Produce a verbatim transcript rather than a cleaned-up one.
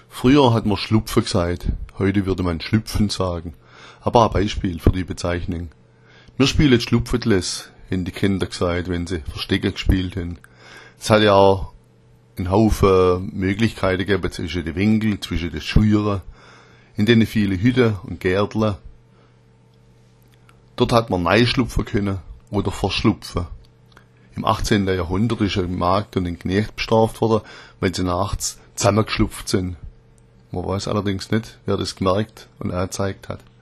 Früher hat man Schlupfen gesagt, heute würde man Schlüpfen sagen. Aber ein Beispiel für die Bezeichnung. Wir spielen Schlupfetles, haben die Kinder gesagt, wenn sie Verstecken gespielt haben. Es hat ja auch einen Haufen Möglichkeiten gegeben zwischen den Winkeln, zwischen den Scheuren, in denen viele Hütten und Gärtchen. Dort hat man reinschlupfen können oder verschlupfen. Im achtzehnten Jahrhundert ist ein Magd und ein Knecht bestraft worden, weil sie nachts zusammengeschlupft sind. Man weiß allerdings nicht, wer das gemerkt und angezeigt hat.